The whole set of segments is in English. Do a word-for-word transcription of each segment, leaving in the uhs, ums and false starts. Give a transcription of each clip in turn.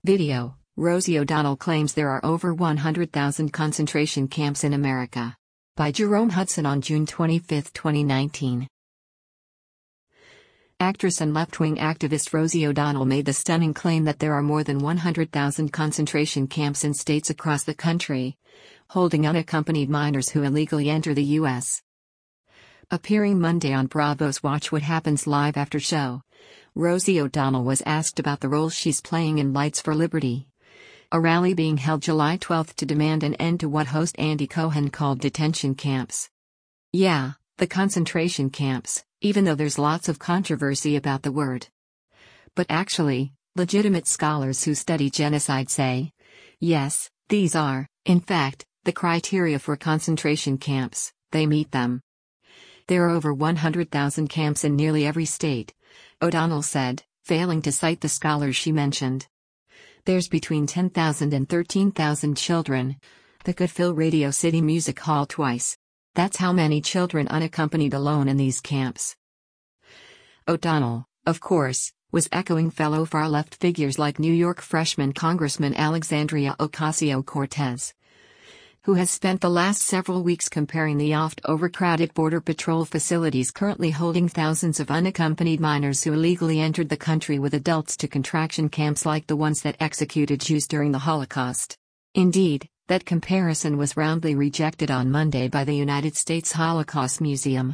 Video: Rosie O'Donnell claims there are over one hundred thousand concentration camps in America. By Jerome Hudson on June twenty-fifth, twenty nineteen. Actress and left-wing activist Rosie O'Donnell made the stunning claim that there are more than one hundred thousand concentration camps in states across the country, holding unaccompanied minors who illegally enter the U S Appearing Monday on Bravo's Watch What Happens Live after show, Rosie O'Donnell was asked about the role she's playing in Lights for Liberty, a rally being held July twelfth to demand an end to what host Andy Cohen called detention camps. Yeah, the concentration camps, even though there's lots of controversy about the word. But actually, legitimate scholars who study genocide say, yes, these are, in fact, the criteria for concentration camps. They meet them. There are over one hundred thousand camps in nearly every state, O'Donnell said, failing to cite the scholars she mentioned. There's between ten thousand and thirteen thousand children that could fill Radio City Music Hall twice. That's how many children unaccompanied alone in these camps. O'Donnell, of course, was echoing fellow far-left figures like New York freshman Congressman Alexandria Ocasio-Cortez, who has spent the last several weeks comparing the oft-overcrowded Border Patrol facilities currently holding thousands of unaccompanied minors who illegally entered the country with adults to contraction camps like the ones that executed Jews during the Holocaust. Indeed, that comparison was roundly rejected on Monday by the United States Holocaust Museum.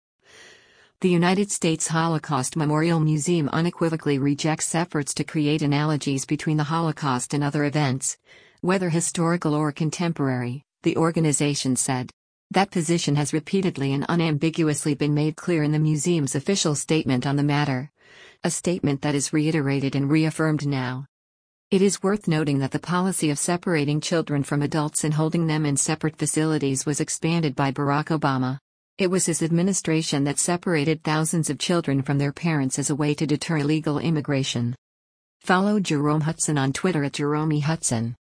The United States Holocaust Memorial Museum unequivocally rejects efforts to create analogies between the Holocaust and other events, whether historical or contemporary, the organization said. That position has repeatedly and unambiguously been made clear in the museum's official statement on the matter, a statement that is reiterated and reaffirmed now. It is worth noting that the policy of separating children from adults and holding them in separate facilities was expanded by Barack Obama. It was his administration that separated thousands of children from their parents as a way to deter illegal immigration. Follow Jerome Hudson on Twitter at Jerome Hudson.